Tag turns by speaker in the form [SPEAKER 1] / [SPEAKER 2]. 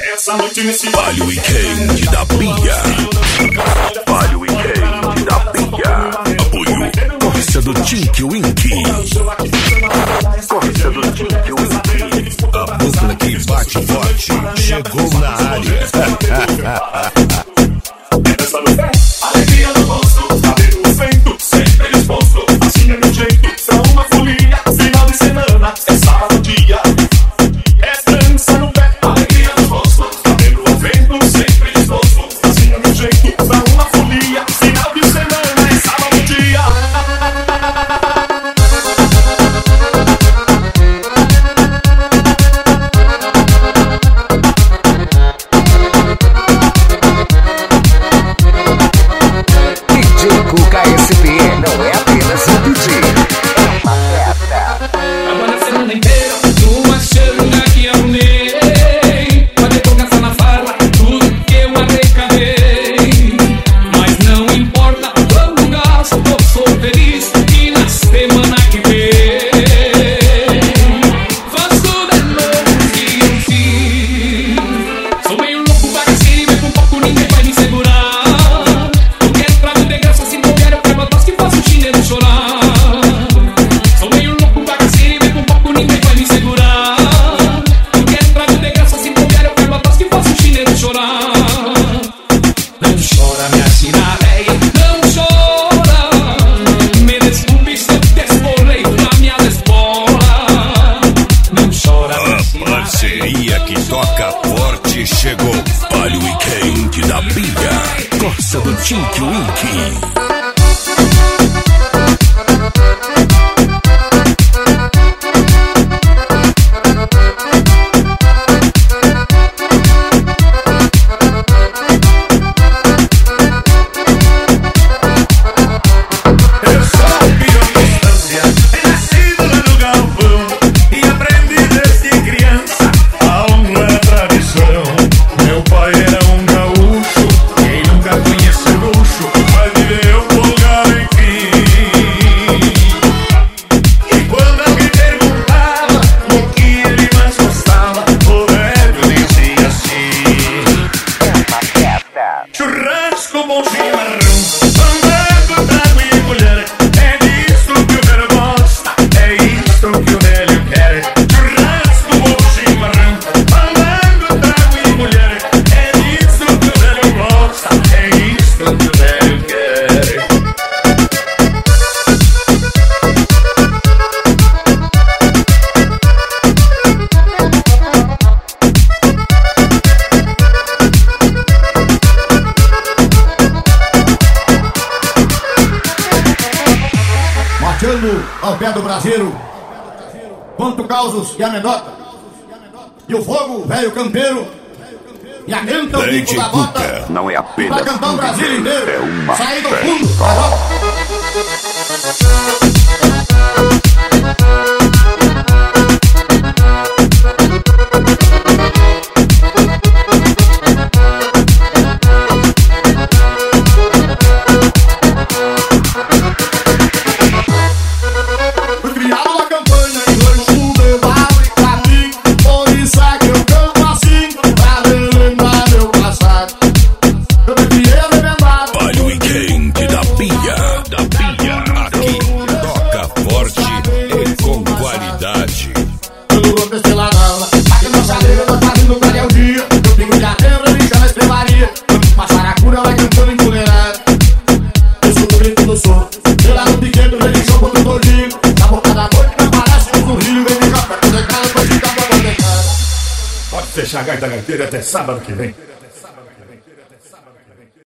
[SPEAKER 1] Essa noite nesse
[SPEAKER 2] Palio Weekend da Pia. Palio Weekend da Pia. Apoio Corsa do Tink Wink. Corsa do Tink Wink. A dupla que bate forte chegou na área.
[SPEAKER 1] Alegria no rosto, cabelo no vento, sempre disposto. Assim é meu jeito, pra uma folia. Final de semana, é sábado dia. É dança no pé, alegria no rosto, cabelo no vento, sempre disposto. Assim é meu jeito, pra uma folia. Final de semana, é sábado dia.
[SPEAKER 3] Cuca SP não é apenas um DJ, é uma festa.
[SPEAKER 4] Agora a semana inteira, numa xanga que arrumei, pra depois gastar na farra tudo que eu arrecadei. Mas não importa quanto gasto, eu sou feliz e na semana que vem faço de novo o que eu fiz. Sou meio louco, bagaceiro, mas com pouco ninguém vai me segurar. Sou meio louco, bagaceiro e com pouco ninguém vai me segurar. Eu quero entrar de graça, se bobear eu quero atrás que faço o chinelo chorar. Não chora minha china véia, não chora. Me desculpe se eu desfolei na minha esbola. Não chora minha china véia.
[SPEAKER 2] A parceria que toca forte chegou. Palio Weekend da Pia. Corsa do Tink Wink.
[SPEAKER 1] Churrasco, bom chimarrão, andando, trago e mulher. É disso que o velho gosta, é isso que o velho quer. Churrasco, bom chimarrão, andando, trago e mulher. É disso que o velho gosta, é isso que o velho quer.
[SPEAKER 5] Marchando ao pé do braseiro, quanto causos e anedota, e o fogo, velho campeiro, e aguenta o bico da bota.
[SPEAKER 2] Cuca não é apenas
[SPEAKER 5] pra cantar o Brasil inteiro,
[SPEAKER 2] é uma
[SPEAKER 5] sair do
[SPEAKER 2] festa.
[SPEAKER 5] fundo da Europa.
[SPEAKER 1] Pode fechar a gaita gaiteira até sábado que vem.